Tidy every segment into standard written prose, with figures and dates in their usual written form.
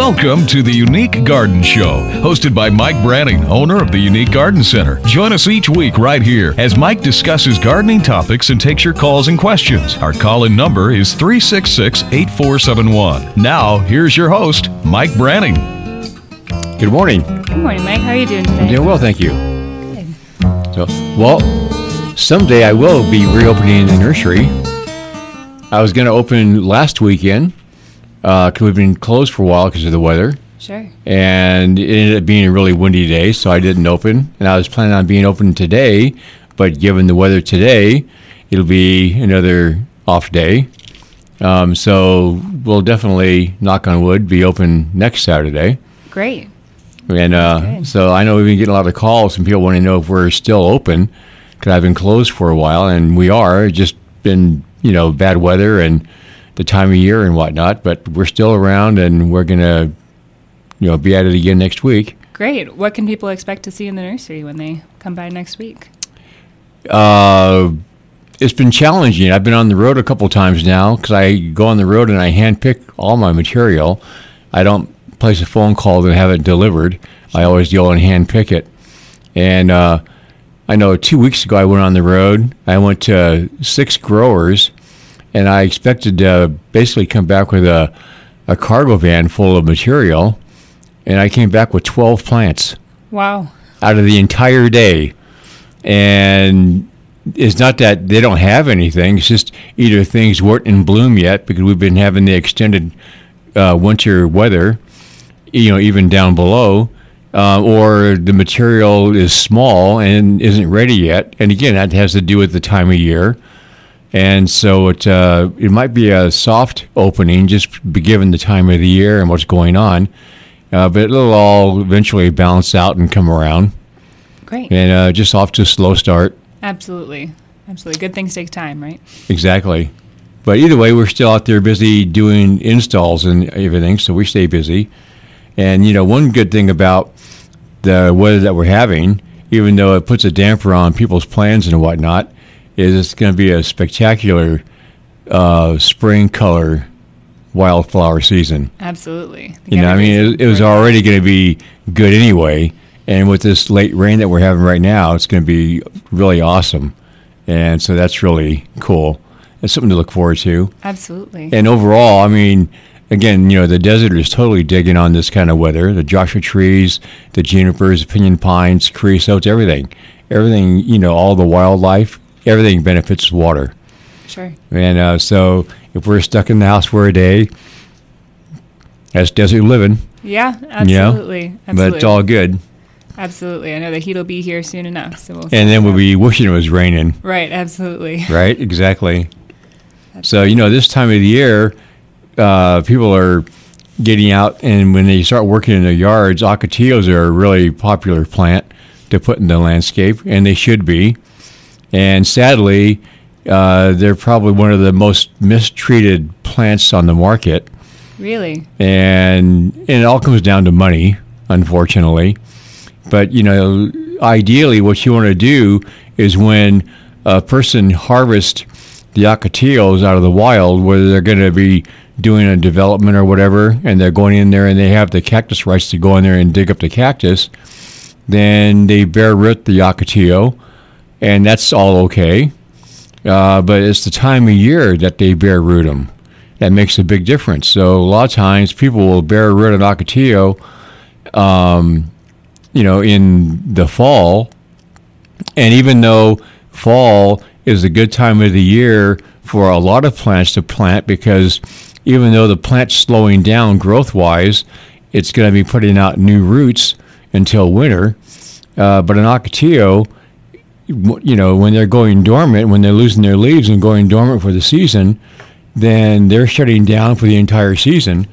Welcome to the Unique Garden Show, hosted by Mike Branning, owner of the Unique Garden Center. Join us each week right here as Mike discusses gardening topics and takes your calls and questions. Our call-in number is 366-8471. Now, here's your host, Mike Branning. Good morning. Good morning, Mike. How are you doing today? I'm doing well, thank you. Good. Someday I will be reopening the nursery. I was going to open last weekend because we've been closed for a while because of the weather. Sure. And it ended up being a really windy day, so I didn't open. And I was planning on being open today, but given the weather today, it'll be another off day. So we'll definitely, knock on wood, be open next Saturday. Great. And so I know we've been getting a lot of calls and people want to know if we're still open because I've been closed for a while, and we are. It's just been, bad weather and the time of year and whatnot, but we're still around and we're going to, be at it again next week. Great. What can people expect to see in the nursery when they come by next week? It's been challenging. I've been on the road a couple times now because I go on the road and I handpick all my material. I don't place a phone call to have it delivered. I always go and handpick it. And I know 2 weeks ago I went on the road. I went to 6 growers, and I expected to basically come back with a cargo van full of material, and I came back with 12 plants. Wow. Out of the entire day. And it's not that they don't have anything. It's just either things weren't in bloom yet because we've been having the extended winter weather, even down below, or the material is small and isn't ready yet. And again, that has to do with the time of year. And so it might be a soft opening, just given the time of the year and what's going on. But it'll all eventually balance out and come around. Great. And just off to a slow start. Absolutely. Good things take time, right? Exactly. But either way, we're still out there busy doing installs and everything, so we stay busy. And, one good thing about the weather that we're having, even though it puts a damper on people's plans and whatnot, is it's going to be a spectacular spring color wildflower season. Absolutely. It was already going to be good anyway. And with this late rain that we're having right now, it's going to be really awesome. And so that's really cool. It's something to look forward to. Absolutely. And overall, again, the desert is totally digging on this kind of weather. The Joshua trees, the junipers, pinyon pines, creosotes, everything. Everything, all the wildlife, everything benefits water. Sure. And so if we're stuck in the house for a day, that's desert living. Yeah, absolutely. But it's all good. Absolutely. I know the heat will be here soon enough. And then we'll be wishing it was raining. Right, absolutely. Right, exactly. So, this time of the year, people are getting out, and when they start working in their yards, ocotillos are a really popular plant to put in the landscape, and they should be. And sadly, they're probably one of the most mistreated plants on the market. Really? And it all comes down to money, unfortunately. But, ideally what you want to do is when a person harvests the ocotillos out of the wild, whether they're going to be doing a development or whatever, and they're going in there and they have the cactus rights to go in there and dig up the cactus, then they bare root the ocotillo, and that's all okay. But it's the time of year that they bare root them that makes a big difference. So a lot of times people will bare root an ocotillo in the fall. And even though fall is a good time of the year for a lot of plants to plant, because even though the plant's slowing down growth-wise, it's going to be putting out new roots until winter. But an ocotillo, when they're going dormant, when they're losing their leaves and going dormant for the season, then they're shutting down for the entire season.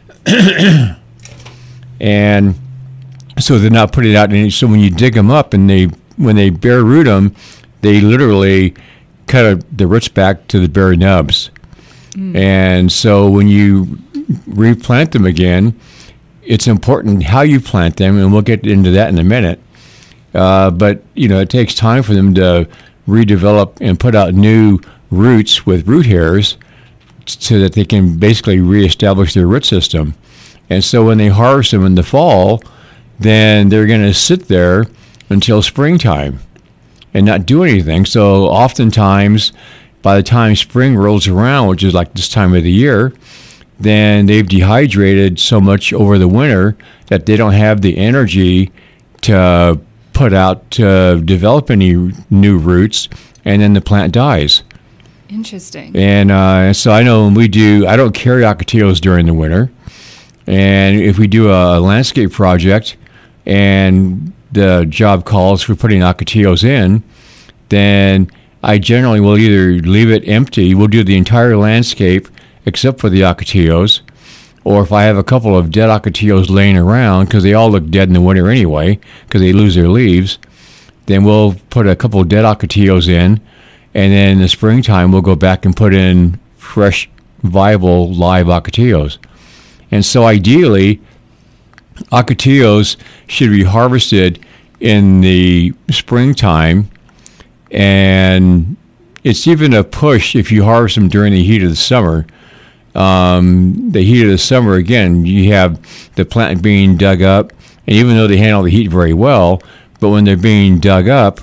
And so they're not putting out any. So when you dig them up and when they bare root them, they literally cut the roots back to the bare nubs. And so when you replant them again, it's important how you plant them, and we'll get into that in a minute. But it takes time for them to redevelop and put out new roots with root hairs so that they can basically reestablish their root system. And so when they harvest them in the fall, then they're going to sit there until springtime and not do anything. So oftentimes, by the time spring rolls around, which is like this time of the year, then they've dehydrated so much over the winter that they don't have the energy to put out to develop any new roots, and then the plant dies. Interesting. And so I know when I don't carry ocotillos during the winter. And if we do a landscape project and the job calls for putting ocotillos in, then I generally will either leave it empty, we'll do the entire landscape except for the ocotillos, or if I have a couple of dead ocotillos laying around, because they all look dead in the winter anyway, because they lose their leaves, then we'll put a couple of dead ocotillos in, and then in the springtime we'll go back and put in fresh, viable, live ocotillos. And so ideally, ocotillos should be harvested in the springtime, and it's even a push if you harvest them during the heat of the summer. The heat of the summer, again, you have the plant being dug up, and even though they handle the heat very well, but when they're being dug up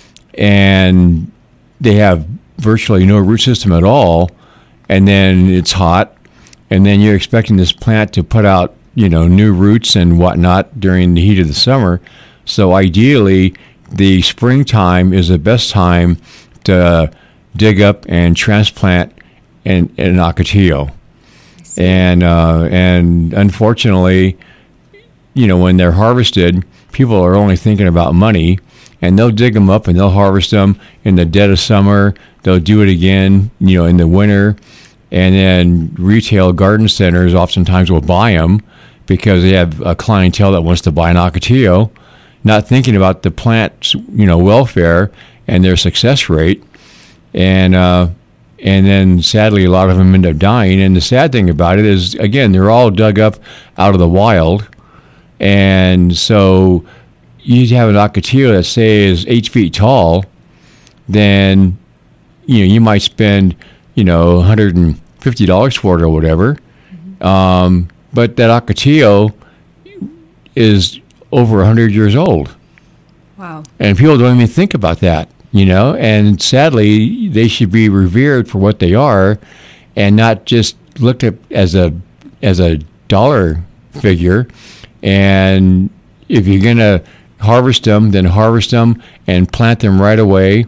and they have virtually no root system at all, and then it's hot, and then you're expecting this plant to put out, new roots and whatnot during the heat of the summer. So ideally, the springtime is the best time to dig up and transplant an ocotillo. And unfortunately, when they're harvested, people are only thinking about money, and they'll dig them up and they'll harvest them in the dead of summer. They'll do it again, in the winter. And then retail garden centers oftentimes will buy them because they have a clientele that wants to buy an ocotillo, not thinking about the plant's, welfare and their success rate. And then sadly, a lot of them end up dying. And the sad thing about it is, again, they're all dug up out of the wild. And so you have an ocotillo that, say, is 8 feet tall, then, you might spend, $150 for it or whatever. Mm-hmm. But that ocotillo is over 100 years old. Wow. And people don't even think about that, and sadly, they should be revered for what they are and not just looked at as a dollar figure. And if you're going to harvest them, then harvest them and plant them right away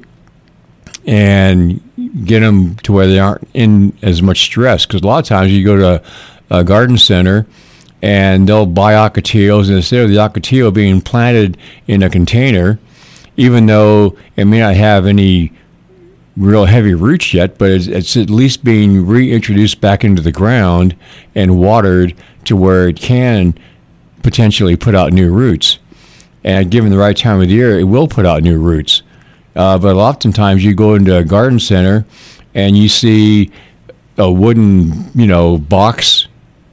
and get them to where they aren't in as much stress. Because a lot of times you go to a garden center and they'll buy ocotillos, and instead of the ocotillo being planted in a container, even though it may not have any real heavy roots yet, but it's at least being reintroduced back into the ground and watered to where it can potentially put out new roots. And given the right time of the year, it will put out new roots. But oftentimes you go into a garden center and you see a wooden, box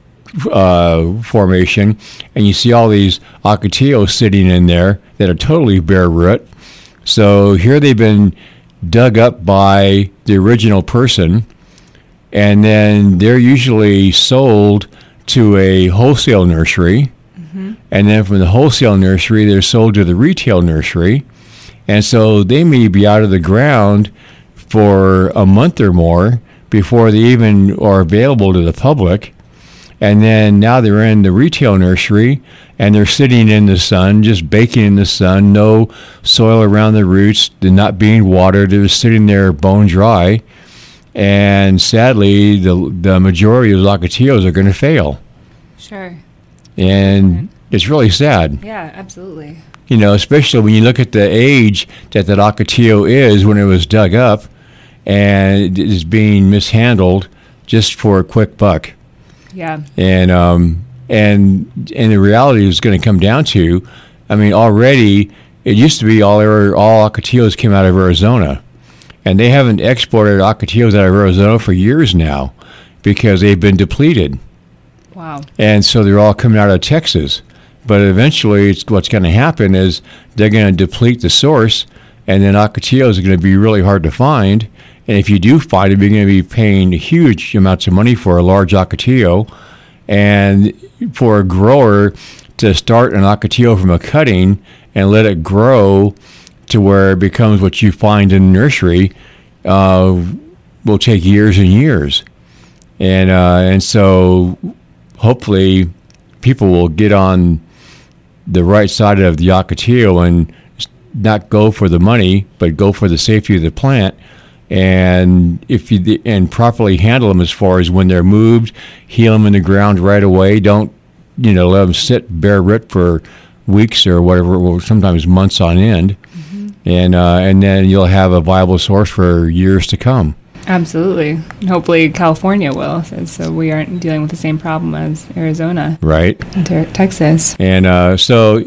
formation, and you see all these ocotillos sitting in there that are totally bare root. So here they've been dug up by the original person, and then they're usually sold to a wholesale nursery. Mm-hmm. And then from the wholesale nursery, they're sold to the retail nursery. And so they may be out of the ground for a month or more before they even are available to the public. And then now they're in the retail nursery, and they're sitting in the sun, just baking in the sun, no soil around the roots, they're not being watered, they're sitting there bone dry. And sadly, the majority of those ocotillos are going to fail. Sure. And it's really sad. Yeah, absolutely. Especially when you look at the age that ocotillo is when it was dug up, and it is being mishandled just for a quick buck. Yeah. And the reality is going to come down to, already it used to be all ocotillos came out of Arizona, and they haven't exported ocotillos out of Arizona for years now because they've been depleted. Wow. And so they're all coming out of Texas. But eventually what's going to happen is they're going to deplete the source, and then ocotillos are going to be really hard to find. And if you do find them, you're going to be paying huge amounts of money for a large ocotillo. And for a grower to start an ocotillo from a cutting and let it grow to where it becomes what you find in the nursery will take years and years. And so hopefully people will get on the right side of the ocotillo and not go for the money, but go for the safety of the plant. And if you and properly handle them as far as when they're moved, heal them in the ground right away. Don't let them sit bare root for weeks or whatever, or sometimes months on end. Mm-hmm. And then you'll have a viable source for years to come. Absolutely. Hopefully California will, so we aren't dealing with the same problem as Arizona. Right. And Texas. And so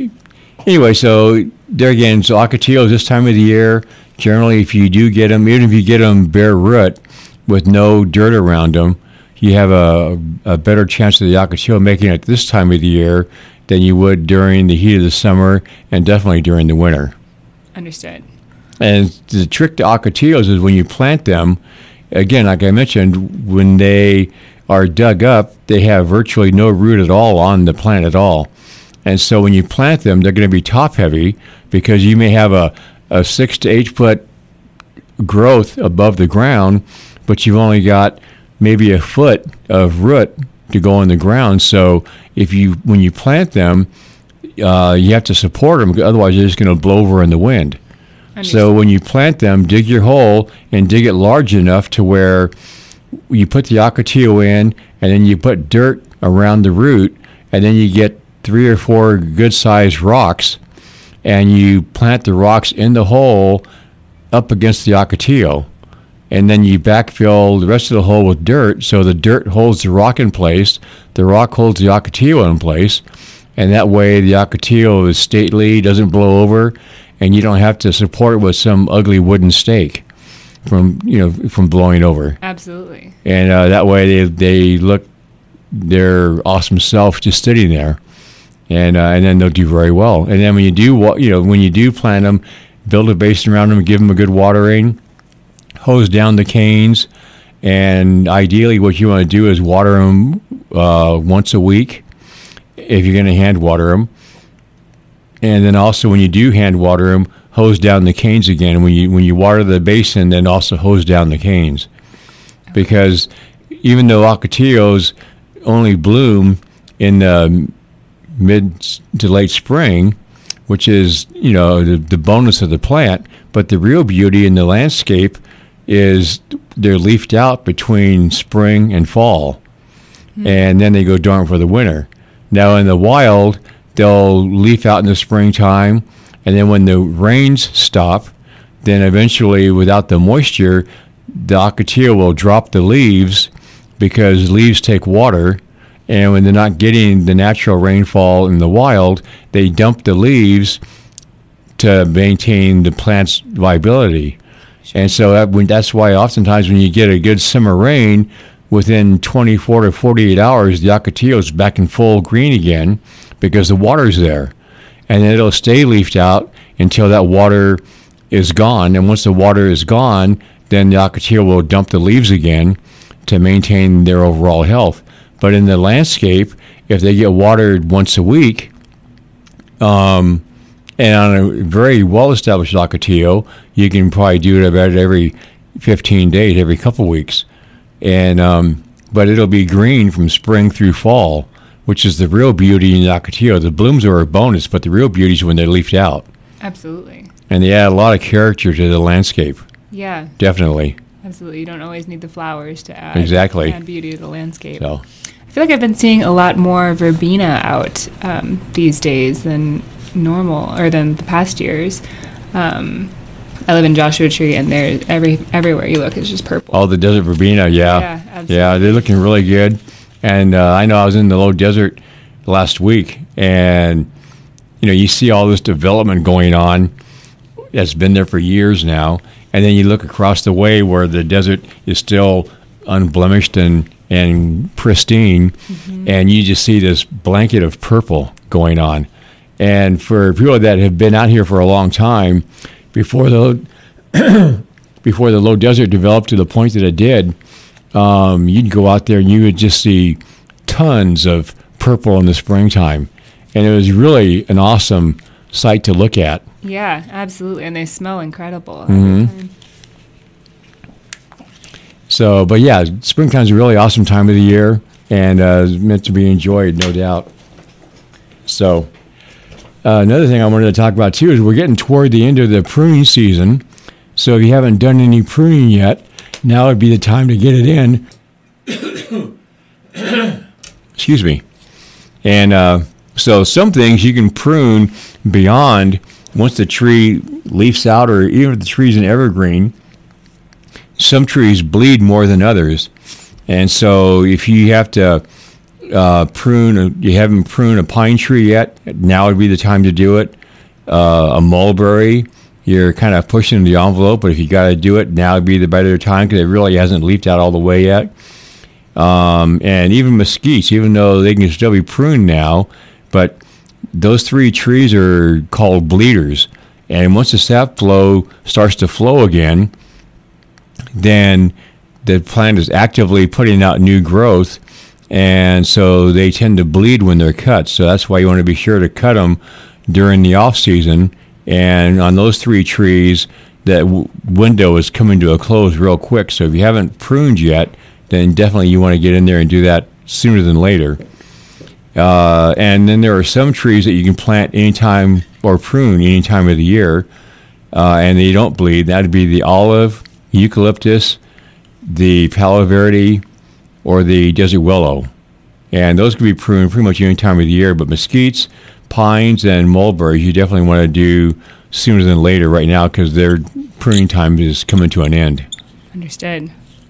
there again, so ocotillos this time of the year, generally if you do get them, even if you get them bare root with no dirt around them, you have a better chance of the ocotillo making it this time of the year than you would during the heat of the summer and definitely during the winter. Understood. And the trick to ocotillos is when you plant them, again, like I mentioned, when they are dug up, they have virtually no root at all on the plant at all. And so when you plant them, they're going to be top heavy because you may have a 6 to 8 foot growth above the ground, but you've only got maybe a foot of root to go in the ground. So when you plant them, you have to support them, otherwise they're just going to blow over in the wind. So when you plant them, dig your hole and dig it large enough to where you put the ocotillo in, and then you put dirt around the root, and then you get 3 or 4 good-sized rocks, and you plant the rocks in the hole up against the ocotillo. And then you backfill the rest of the hole with dirt, so the dirt holds the rock in place, the rock holds the ocotillo in place, and that way the ocotillo is stately, doesn't blow over, and you don't have to support it with some ugly wooden stake from blowing over. Absolutely. And that way they look their awesome self just sitting there, and then they'll do very well. And then when you do plant them, build a basin around them, give them a good watering, hose down the canes, and ideally what you want to do is water them once a week if you're going to hand water them. And then also when you do hand water them, hose down the canes again. When you water the basin, then also hose down the canes. Because even though ocotillos only bloom in the mid to late spring, which is the bonus of the plant, but the real beauty in the landscape is they're leafed out between spring and fall, and then they go dormant for the winter. Now in the wild, they'll leaf out in the springtime, and then when the rains stop, then eventually without the moisture, the ocotillo will drop the leaves because leaves take water, and when they're not getting the natural rainfall in the wild, they dump the leaves to maintain the plant's viability. And so that's why oftentimes when you get a good summer rain, within 24 to 48 hours, the ocotillo is back in full green again because the water's there. And then it'll stay leafed out until that water is gone. And once the water is gone, then the ocotillo will dump the leaves again to maintain their overall health. But in the landscape, if they get watered once a week, and on a very well-established ocotillo, you can probably do it about every 15 days, every couple weeks. And but it'll be green from spring through fall, which is the real beauty in the ocotillo. The blooms are a bonus, but the real beauty is when they're leafed out. Absolutely. And they add a lot of character to the landscape. Yeah. Definitely. Absolutely. You don't always need the flowers to add, add beauty to the landscape. So. I feel like I've been seeing a lot more verbena out these days than normal, or than the past years. I live in Joshua Tree, and there's everywhere you look, it's just purple. Oh, the desert verbena, yeah. Yeah, absolutely. Yeah, they're looking really good. And I know I was in the low desert last week, and you see all this development going on that's been there for years now, and then you look across the way where the desert is still unblemished and pristine, and you just see this blanket of purple going on. And for people that have been out here for a long time, before the low desert developed to the point that it did, you'd go out there and you would just see tons of purple in the springtime. And it was really an awesome sight to look at. Yeah, absolutely. And they smell incredible every time. So, but yeah, springtime's a really awesome time of the year, and it's meant to be enjoyed, no doubt. So, another thing I wanted to talk about too is we're getting toward the end of the pruning season. So if you haven't done any pruning yet, now would be the time to get it in. Excuse me. And so some things you can prune beyond once the tree leaves out, or even if the tree's an evergreen. Some trees bleed more than others. And so if you have to you haven't pruned a pine tree yet, now would be the time to do it. A mulberry, you're kind of pushing the envelope, but if you got to do it, now would be the better time because it really hasn't leafed out all the way yet. And even mesquites, even though they can still be pruned now, but those three trees are called bleeders. And once the sap flow starts to flow again, then the plant is actively putting out new growth, and so they tend to bleed when they're cut. So that's why you want to be sure to cut them during the off season. And on those three trees, that window is coming to a close real quick. So if you haven't pruned yet, then definitely you want to get in there and do that sooner than later. And then there are some trees that you can plant anytime or prune any time of the year, and they don't bleed. That would be the olive, eucalyptus, the palo verde, or the desert willow. And those can be pruned pretty much any time of the year, but mesquites, pines, and mulberries you definitely want to do sooner than later right now because their pruning time is coming to an end. Understood.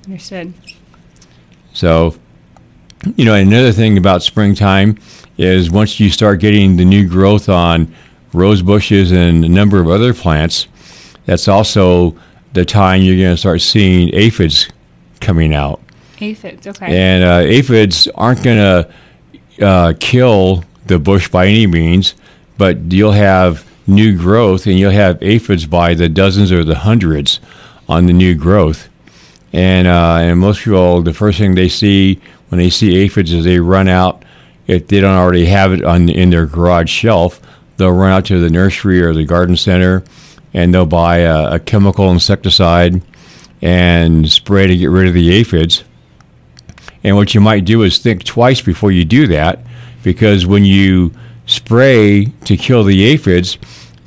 So, another thing about springtime is once you start getting the new growth on rose bushes and a number of other plants, that's also the time you're going to start seeing aphids coming out. Aphids, okay. And aphids aren't going to kill the bush by any means, but you'll have new growth, and you'll have aphids by the dozens or the hundreds on the new growth. And most people, the first thing they see when they see aphids is they run out. If they don't already have it in their garage shelf, they'll run out to the nursery or the garden center, and they'll buy a chemical insecticide and spray to get rid of the aphids. And what you might do is think twice before you do that, because when you spray to kill the aphids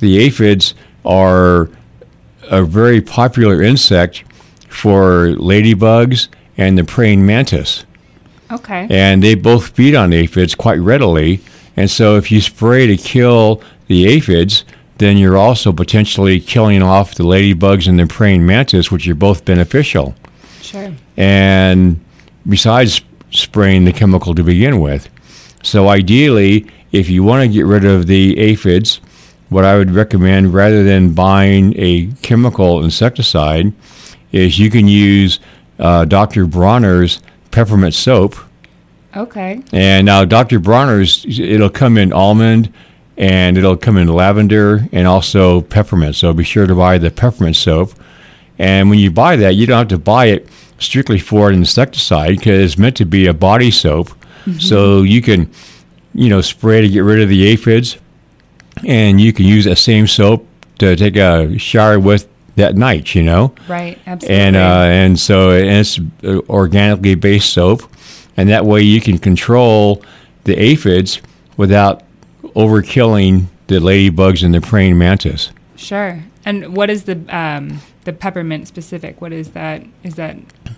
are a very popular insect for ladybugs and the praying mantis. Okay. And they both feed on aphids quite readily. And so if you spray to kill the aphids, then you're also potentially killing off the ladybugs and the praying mantis, which are both beneficial. Sure. And besides spraying the chemical to begin with. So ideally, if you want to get rid of the aphids, what I would recommend, rather than buying a chemical insecticide, is you can use Dr. Bronner's peppermint soap. Okay. And now Dr. Bronner's, it'll come in almond, and it'll come in lavender, and also peppermint. So be sure to buy the peppermint soap. And when you buy that, you don't have to buy it strictly for an insecticide, because it's meant to be a body soap. Mm-hmm. So you can, spray to get rid of the aphids, and you can use that same soap to take a shower with that night, Right, absolutely. And so it's organically based soap, and that way you can control the aphids without overkilling the ladybugs and the praying mantis. Sure. And what is the peppermint specific? What is that? Is that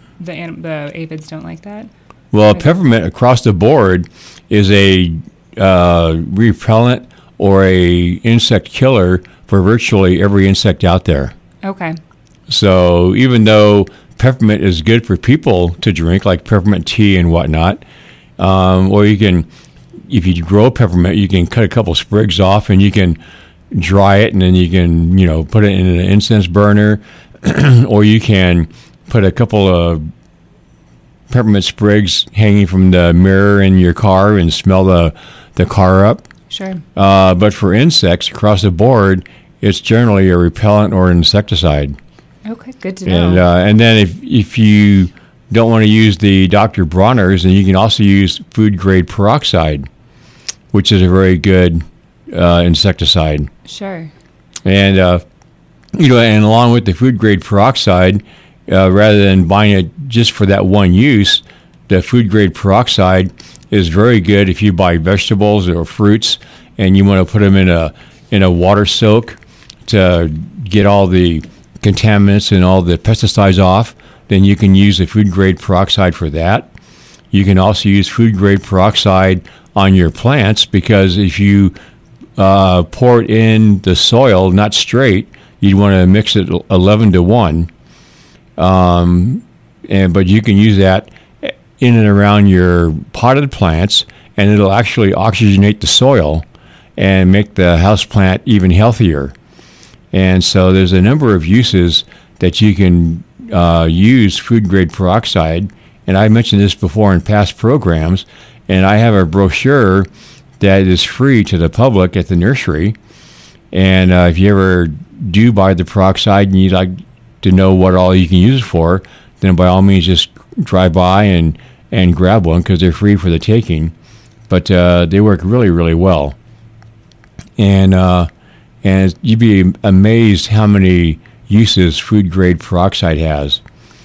the aphids don't like that? Well, peppermint across the board is a repellent or a insect killer for virtually every insect out there. Okay. So even though peppermint is good for people to drink, like peppermint tea and whatnot, or you can, if you grow peppermint, you can cut a couple sprigs off and you can dry it, and then you can, put it in an incense burner, or you can put a couple of peppermint sprigs hanging from the mirror in your car and smell the car up. Sure. But for insects across the board, it's generally a repellent or an insecticide. Okay, good to know. And then if you don't want to use the Dr. Bronner's, then you can also use food grade peroxide, which is a very good insecticide. Sure. And and along with the food grade peroxide, rather than buying it just for that one use, the food grade peroxide is very good if you buy vegetables or fruits and you want to put them in a water soak to get all the contaminants and all the pesticides off. Then you can use the food grade peroxide for that. You can also use food grade peroxide on your plants, because if you pour it in the soil, not straight, you'd want to mix it 11 to 1. But you can use that in and around your potted plants, and it'll actually oxygenate the soil and make the house plant even healthier. And so there's a number of uses that you can use food grade peroxide. And I mentioned this before in past programs, and I have a brochure that is free to the public at the nursery. And if you ever do buy the peroxide and you'd like to know what all you can use it for, then by all means just drive by and grab one, because they're free for the taking. But they work really, really well. And you'd be amazed how many uses food grade peroxide has.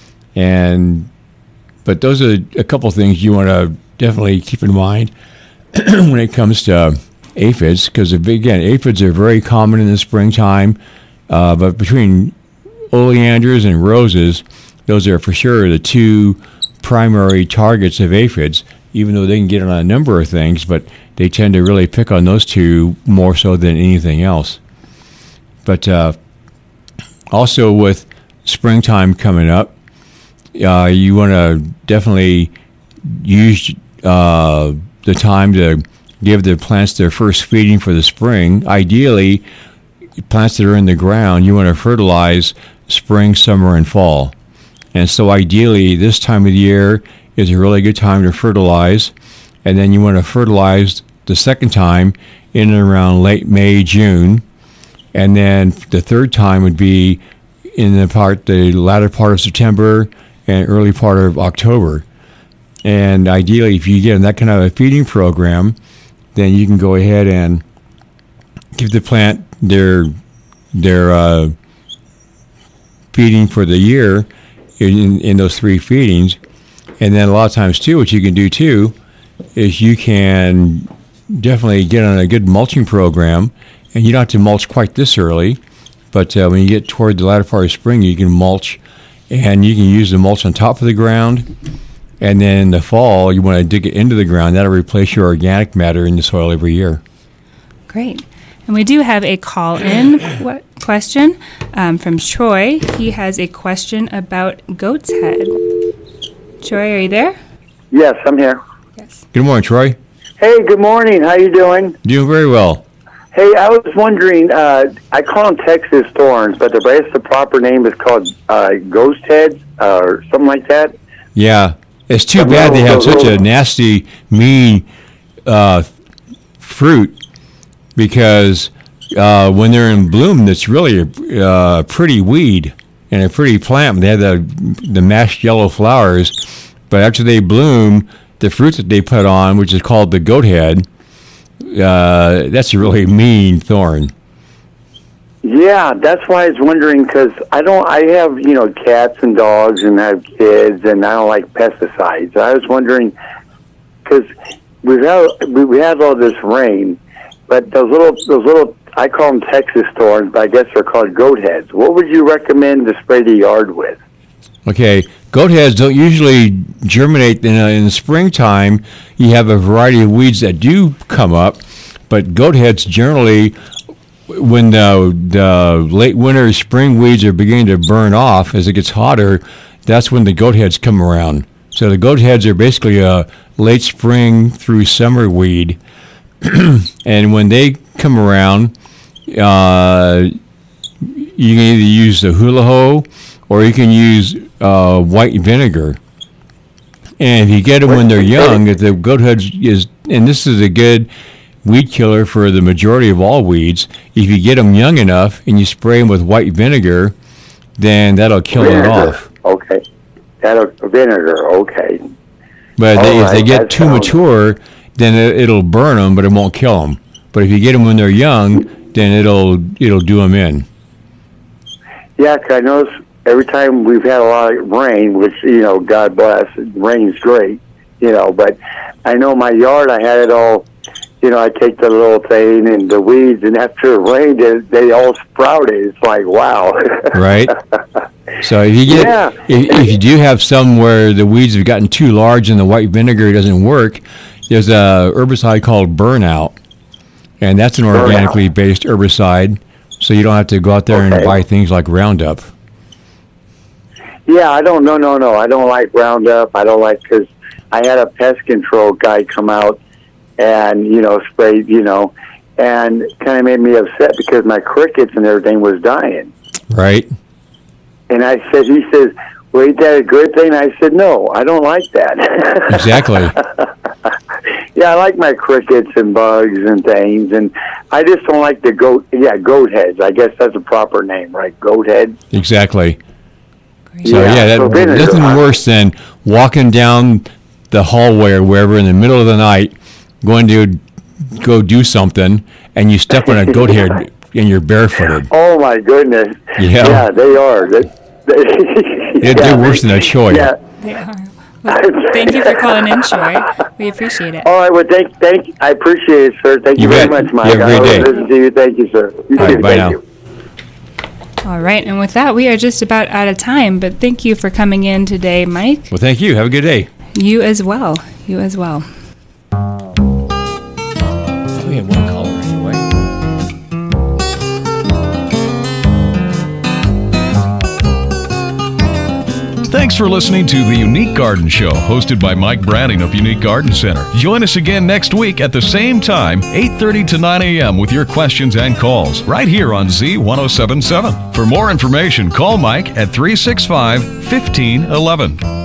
But those are a couple things you want to definitely keep in mind when it comes to aphids, because again, aphids are very common in the springtime. But between oleanders and roses, those are for sure the two primary targets of aphids, even though they can get on a number of things, but they tend to really pick on those two more so than anything else. But also with springtime coming up, you want to definitely use the time to give the plants their first feeding for the spring. Ideally, plants that are in the ground, you want to fertilize spring, summer, and fall. And so ideally, this time of the year is a really good time to fertilize. And then you want to fertilize the second time in and around late May, June. And then the third time would be in the latter part of September and early part of October. And ideally, if you get that kind of a feeding program, then you can go ahead and give the plant their feeding for the year in those 3 feedings. And then a lot of times too, what you can do too is you can definitely get on a good mulching program. And you don't have to mulch quite this early, but when you get toward the latter part of spring, you can mulch, and you can use the mulch on top of the ground. And then in the fall, you want to dig it into the ground. That'll replace your organic matter in the soil every year. Great. And we do have a call-in question from Troy. He has a question about goat's head. Troy, are you there? Yes, I'm here. Yes. Good morning, Troy. Hey, good morning. How you doing? Doing very well. Hey, I was wondering, I call them Texas thorns, but the proper name is called ghost heads or something like that. Yeah. It's too bad they have such a nasty, mean fruit, because when they're in bloom, it's really a pretty weed and a pretty plant. They have the mashed yellow flowers, but after they bloom, the fruit that they put on, which is called the goat head, that's a really mean thorn. Yeah, that's why I was wondering, because I have, cats and dogs and I have kids, and I don't like pesticides. I was wondering, because we had all this rain, but those little, I call them Texas thorns, but I guess they're called goat heads. What would you recommend to spray the yard with? Okay, goat heads don't usually germinate in the springtime. You have a variety of weeds that do come up, but goat heads generally, when the late winter, spring weeds are beginning to burn off as it gets hotter, that's when the goat heads come around. So the goat heads are basically a late spring through summer weed. And when they come around, you can either use the hula hoe or you can use white vinegar. And if you get them when they're young, if the goat heads and this is a good weed killer for the majority of all weeds. If you get them young enough and you spray them with white vinegar, then that'll kill it off. Okay. Vinegar, okay. But if they get that too sounds- mature, then it'll burn them, but it won't kill them. But if you get them when they're young, then it'll do them in. Yeah, 'cause I notice every time we've had a lot of rain, which, God bless, rain's great, but I know my yard, I had it all, I take the little thing and the weeds, and after it rained, they all sprouted. It's like, wow. Right? So if you get Yeah. if you do have some where the weeds have gotten too large and the white vinegar doesn't work, there's a herbicide called Burnout, and that's an organically based herbicide, so you don't have to go out there and Okay. buy things like Roundup. Yeah, I don't, no. I don't like Roundup. I don't like, because I had a pest control guy come out and, sprayed, and kind of made me upset because my crickets and everything was dying. Right? And he says, well, ain't that a good thing? I said, no, I don't like that. Exactly. Yeah, I like my crickets and bugs and things, and I just don't like the goat heads. I guess that's a proper name, right? Goat heads. Exactly. Great. So so vinegar, nothing huh? worse than walking down the hallway or wherever in the middle of the night, going to go do something, and you step on a goat head and you're barefooted. Oh, my goodness. Yeah. Yeah, they are. They're worse than a choy. Yeah. They are. Well, thank you for calling in, Troy. We appreciate it. All right, well, thank I appreciate it, sir. Thank you, You very bet. much, Mike. You have a great I always day. listen to you. Thank you, sir. You All right, too. bye Thank now. you. All right, and with that, we are just about out of time, but thank you for coming in today, Mike. Well, thank you. Have a good day. You as well. You as well. We have one caller anyway. Thanks for listening to The Unique Garden Show, hosted by Mike Branning of Unique Garden Center. Join us again next week at the same time, 8:30 to 9 a.m. with your questions and calls, right here on Z1077. For more information, call Mike at 365-1511.